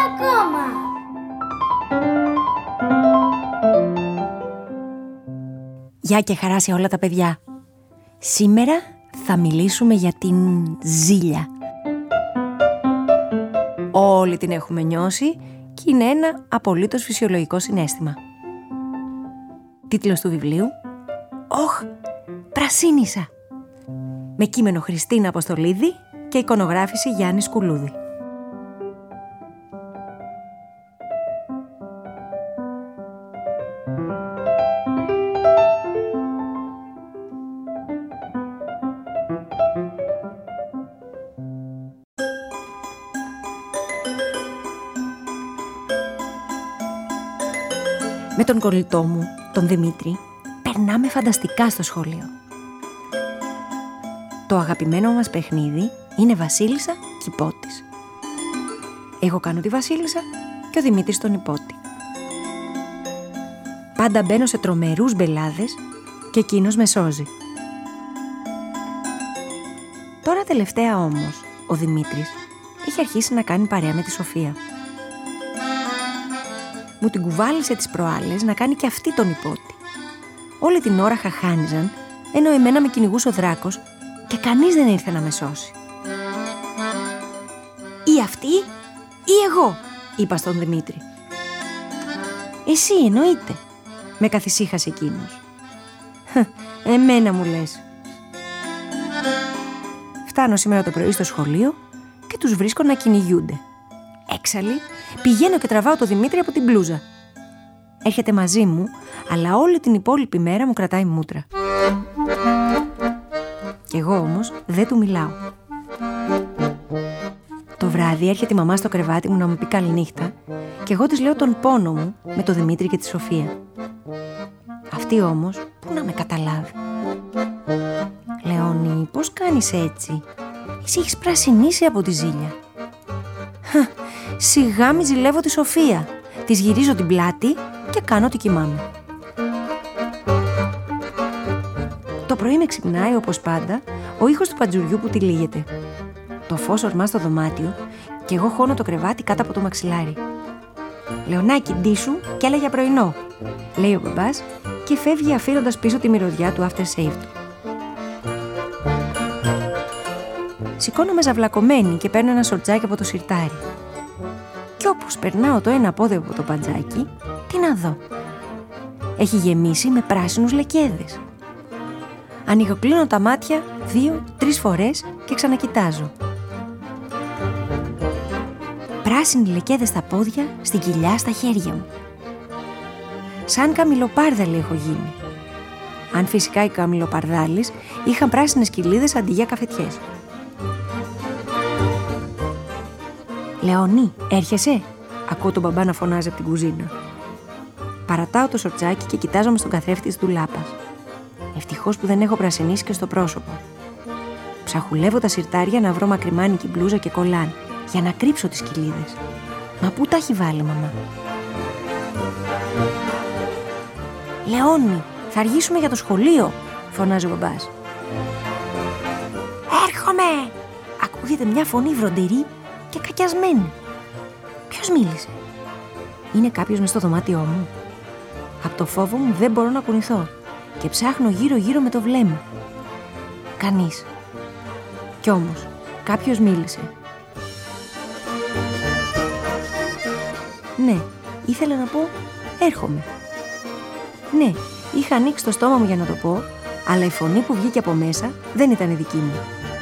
ακόμα. Γεια και χαρά σε όλα τα παιδιά. Σήμερα θα μιλήσουμε για την ζήλια. Όλοι την έχουμε νιώσει και είναι ένα απολύτως φυσιολογικό συναίσθημα. Τίτλος του βιβλίου: «Όχ, πρασίνισα», με κείμενο Χριστίνα Αποστολίδη και εικονογράφηση Γιάννη Σκουλούδη. Με τον κολλητό μου, τον Δημήτρη, περνάμε φανταστικά στο σχολείο. Το αγαπημένο μας παιχνίδι είναι Βασίλισσα και Υπότης. Εγώ κάνω τη Βασίλισσα και ο Δημήτρης τον Υπότη. Πάντα μπαίνω σε τρομερούς μπελάδες και εκείνος με σώζει. Τώρα τελευταία όμως, ο Δημήτρης είχε αρχίσει να κάνει παρέα με τη Σοφία. Μου την κουβάλισε τις προάλλες να κάνει και αυτή τον Υπότη. Όλη την ώρα χαχάνιζαν, ενώ εμένα με κυνηγούσε ο δράκος και κανείς δεν ήρθε να με σώσει. «Ή αυτή ή εγώ», είπα στον Δημήτρη. «Εσύ εννοείται», με καθησύχασε εκείνος. «Εμένα μου λες». Φτάνω σήμερα το πρωί στο σχολείο και τους βρίσκω να κυνηγούνται. Έξαλλοι, πηγαίνω και τραβάω το Δημήτρη από την μπλούζα. Έρχεται μαζί μου, αλλά όλη την υπόλοιπη μέρα μου κρατάει μούτρα. Κι εγώ όμως δεν του μιλάω. Το βράδυ έρχεται η μαμά στο κρεβάτι μου να μου πει καληνύχτα και εγώ της λέω τον πόνο μου με το Δημήτρη και τη Σοφία. Αυτή όμως πού να με καταλάβει. «Λεώνη, πώς κάνεις έτσι? Εσύ έχεις πρασινίσει από τη ζήλια». Σιγά μη ζηλεύω τη Σοφία. Της γυρίζω την πλάτη και κάνω ότι κοιμάμαι. Το πρωί με ξυπνάει όπως πάντα ο ήχος του παντζουριού που τυλίγεται. Το φως ορμά στο δωμάτιο και εγώ χώνω το κρεβάτι κάτω από το μαξιλάρι. «Λεωνάκι, ντύσου και έλα για πρωινό», λέει ο μπαμπάς και φεύγει αφήνοντας πίσω τη μυρωδιά του after shave του. Σηκώνομαι ζαυλακωμένη και παίρνω ένα σορτσάκι από το σιρτάρι. Κι όπως περνάω το ένα πόδι από το παντζάκι, τι να δω? Έχει γεμίσει με πράσινους λεκέδες. Ανοιγοκλίνω τα μάτια 2-3 φορές και ξανακοιτάζω. Πράσινοι λεκέδες στα πόδια, στην κοιλιά, στα χέρια μου. Σαν καμιλοπάρδαλη έχω γίνει. Αν φυσικά οι καμιλοπαρδάλεις είχαν πράσινες κοιλίδες αντί για καφετιές. «Λεωνί, έρχεσαι?» Ακούω τον μπαμπά να φωνάζει από την κουζίνα. Παρατάω το σορτσάκι και κοιτάζομαι στον καθρέφτη της ντουλάπας. Ευτυχώς που δεν έχω πρασινίσει και στο πρόσωπο. Ψαχουλεύω τα σιρτάρια να βρω μακριμάνικη μπλούζα και κολάν για να κρύψω τις κοιλίδες. Μα πού τα έχει βάλει μαμά? «Λεώνη, θα αργήσουμε για το σχολείο», φωνάζει ο μπαμπάς. «Έρχομαι!» Ακούγεται μια φωνή βροντερή και κακιασμένη. Ποιος μίλησε? Είναι κάποιος μες στο δωμάτιό μου? Από το φόβο μου δεν μπορώ να κουνηθώ και ψάχνω γύρω-γύρω με το βλέμμα. Κανείς. Κι όμως κάποιος μίλησε. Ναι, ήθελα να πω έρχομαι. Ναι, είχα ανοίξει το στόμα μου για να το πω, αλλά η φωνή που βγήκε από μέσα δεν ήταν η δική μου.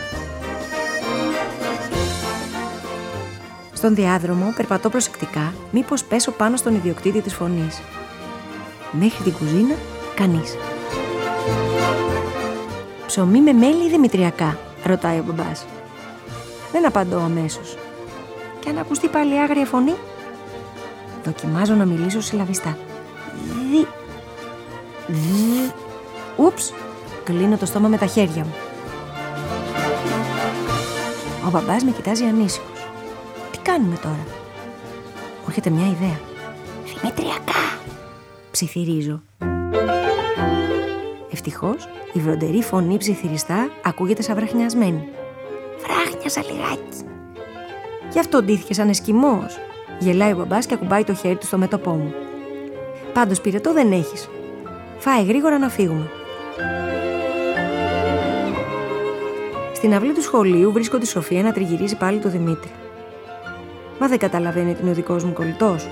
Στον διάδρομο περπατώ προσεκτικά, μήπως πέσω πάνω στον ιδιοκτήτη της φωνής. Μέχρι την κουζίνα, κανείς. «Ψωμί με μέλι ή δημητριακά?» ρωτάει ο μπαμπάς. Δεν απαντώ αμέσως. Και αν ακουστεί πάλι άγρια φωνή, δοκιμάζω να μιλήσω συλλαβιστά. Ούψ, κλείνω το στόμα με τα χέρια μου. Ο μπαμπάς με κοιτάζει ανήσυχος. Τι κάνουμε τώρα? Μου έρχεται μια ιδέα. «Δημητριακά», ψιθυρίζω. Ευτυχώς η βροντερή φωνή ψιθυριστά ακούγεται σαν βραχνιασμένη. «Βράχνιασα λιγάκι». «Γι' αυτό ντύθηκε σαν Εσκιμώος», Γελάει ο μπαμπάς και ακουμπάει το χέρι του στο μέτωπό μου. Πάντως πυρετό δεν έχεις. Φάε γρήγορα να φύγουμε. Στην αυλή του σχολείου βρίσκω τη Σοφία να τριγυρίζει πάλι το Δημήτρη. Μα δεν καταλαβαίνει ότι είναι ο δικός μου κολλητός.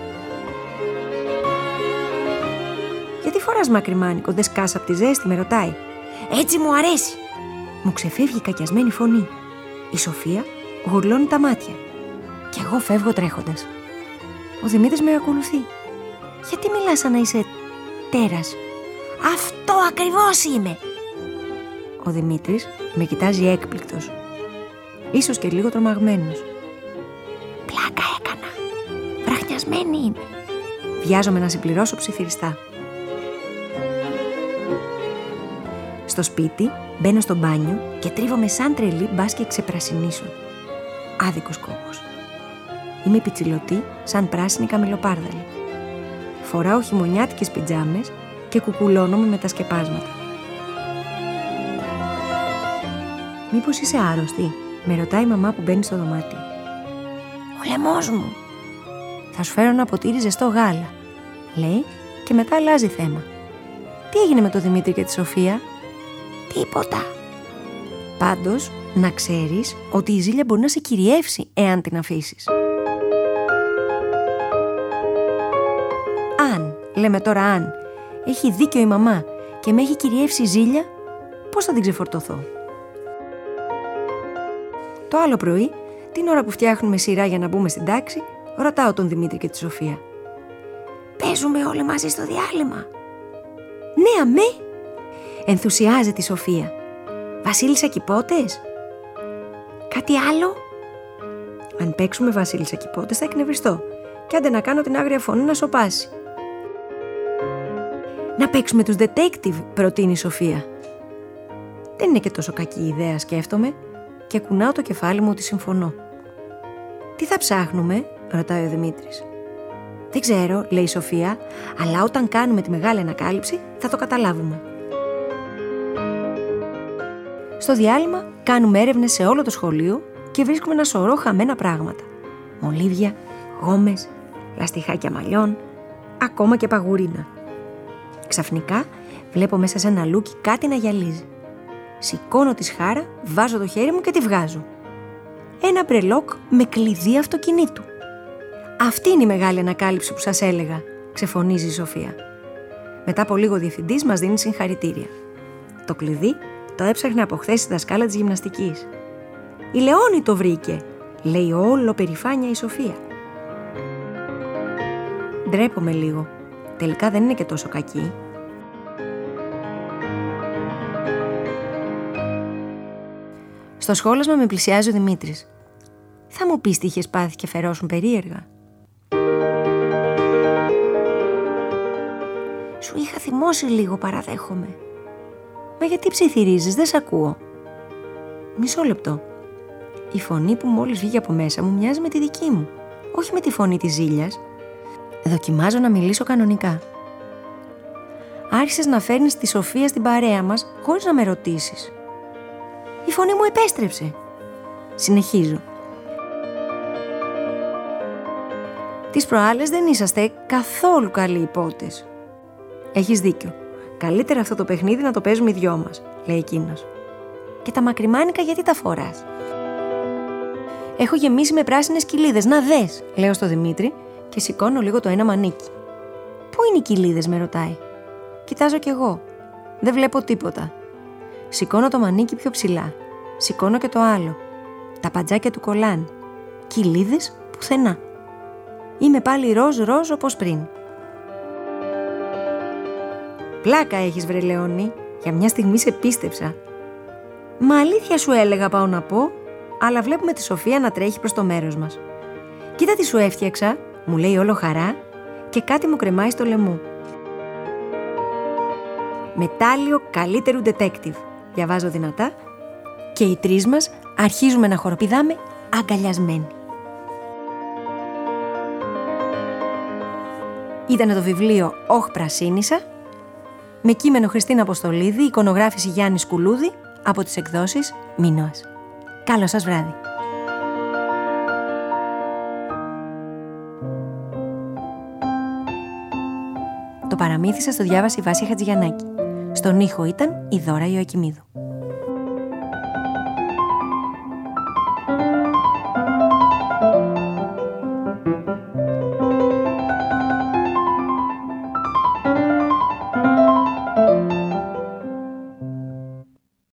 Γιατί φοράς μακριμάνικο, δεν σκάς απ' τη ζέστη, με ρωτάει. Έτσι μου αρέσει. Μου ξεφεύγει η κακιασμένη φωνή. Η Σοφία γουρλώνει τα μάτια. Κι εγώ φεύγω τρέχοντας. Ο Δημήτρης με ακολουθεί. Γιατί μιλάς σαν να είσαι τέρας? Αυτό ακριβώς είμαι. Ο Δημήτρης με κοιτάζει έκπληκτος. Ίσως και λίγο τρομαγμένος. Πλάκα έκανα. Βραχνιασμένη είμαι. Βιάζομαι να συμπληρώσω ψιθυριστά. Στο σπίτι μπαίνω στο μπάνιο και τρίβομαι σαν τρελή, μπας και ξεπρασινίσω. Άδικος κόπος. Είμαι πιτσιλωτή σαν πράσινη καμιλοπάρδαλη. Φοράω χειμωνιάτικες πιτζάμες και κουκουλώνομαι με τα σκεπάσματα. «Μήπως είσαι άρρωστη?» με ρωτάει η μαμά που μπαίνει στο δωμάτιο. «Ο λαιμός μου». «Θα σου φέρω ένα ποτήρι ζεστό γάλα», λέει και μετά αλλάζει θέμα. «Τι έγινε με τον Δημήτρη και τη Σοφία?» «Τίποτα». «Πάντως, να ξέρεις ότι η Ζήλια μπορεί να σε κυριεύσει εάν την αφήσεις». «Αν», λέμε τώρα αν, έχει δίκιο η μαμά και με έχει κυριεύσει η Ζήλια, πώς θα την ξεφορτωθώ? Το άλλο πρωί, την ώρα που φτιάχνουμε σειρά για να μπούμε στην τάξη, ρωτάω τον Δημήτρη και τη Σοφία. «Παίζουμε όλοι μαζί στο διάλειμμα?» «Ναι, αμέ», ενθουσιάζεται η Σοφία. «Βασίλισσα Κιπώτες?» «Κάτι άλλο?» «Αν παίξουμε Βασίλισσα Κιπώτες θα εκνευριστώ και άντε να κάνω την άγρια φωνή να σωπάσει». «Να παίξουμε τους detective», προτείνει η Σοφία. Δεν είναι και τόσο κακή ιδέα, σκέφτομαι, και κουνάω το κεφάλι μου ότι συμφωνώ. «Τι θα ψάχνουμε?» ρωτάει ο Δημήτρης. «Δεν ξέρω», λέει η Σοφία, «αλλά όταν κάνουμε τη μεγάλη ανακάλυψη θα το καταλάβουμε». Στο διάλειμμα κάνουμε έρευνες σε όλο το σχολείο και βρίσκουμε ένα σωρό χαμένα πράγματα. Μολύβια, γόμες, λαστιχάκια μαλλιών, ακόμα και παγουρίνα. Ξαφνικά βλέπω μέσα σε ένα λούκι κάτι να γυαλίζει. Σηκώνω τη σχάρα, βάζω το χέρι μου και τη βγάζω. Ένα μπρελόκ με κλειδί αυτοκινήτου. «Αυτή είναι η μεγάλη ανακάλυψη που σας έλεγα», ξεφωνίζει η Σοφία. Μετά από λίγο ο διευθυντής μας δίνει συγχαρητήρια. Το κλειδί το έψαχνε από χθες η δασκάλα της γυμναστικής. «Η Λεόνη το βρήκε», λέει όλο περηφάνια η Σοφία. Ντρέπομαι λίγο. Τελικά δεν είναι και τόσο κακή. Στο σχόλασμα με πλησιάζει ο Δημήτρης. «Θα μου πεις τι είχες πάθει και φερόσουν περίεργα?» «Σου είχα θυμώσει λίγο, παραδέχομαι». «Μα γιατί ψιθυρίζεις, δεν σ' ακούω?» «Μισό λεπτό. Η φωνή που μόλις βγήκε από μέσα μου μοιάζει με τη δική μου, όχι με τη φωνή της Ζήλιας. Δοκιμάζω να μιλήσω κανονικά. Άρχισες να φέρνεις τη Σοφία στην παρέα μας χωρίς να με ρωτήσεις. Η φωνή μου επέστρεψε. Συνεχίζω. Τις προάλλες δεν είσαστε καθόλου καλοί υπότες. Έχεις δίκιο. Καλύτερα αυτό το παιχνίδι να το παίζουμε οι δυο μας, λέει εκείνος. Και τα μακριμάνικα γιατί τα φοράς? Έχω γεμίσει με πράσινες κοιλίδες, να δες, λέω στο Δημήτρη και σηκώνω λίγο το ένα μανίκι. Πού είναι οι κοιλίδες, με ρωτάει. Κοιτάζω κι εγώ. Δεν βλέπω τίποτα. Σηκώνω το μανίκι πιο ψηλά. Σηκώνω και το άλλο. Τα παντζάκια του κολλάν. Κοιλίδες πουθενά. Είμαι πάλι ροζ όπως πριν. Πλάκα έχεις, βρε Λεόνη. Για μια στιγμή σε πίστεψα. Μα αλήθεια σου έλεγα, πάω να πω, αλλά βλέπουμε τη Σοφία να τρέχει προς το μέρος μας. Κοίτα τι σου έφτιαξα, μου λέει όλο χαρά και κάτι μου κρεμάει στο λαιμό. Μετάλλιο καλύτερου detective, διαβάζω δυνατά και οι τρεις μας αρχίζουμε να χοροπηδάμε αγκαλιασμένοι. Ήτανε το βιβλίο «Όχ Πρασίνισσα» με κείμενο Χριστίνα Αποστολίδη, εικονογράφηση Γιάννη Σκουλούδη από τις εκδόσεις Μίνωας. Καλό σας βράδυ. Το παραμύθι σας το διάβασε η Βάσια Χατζηγιαννάκη. Στον ήχο ήταν η Δώρα Ιωακημίδου.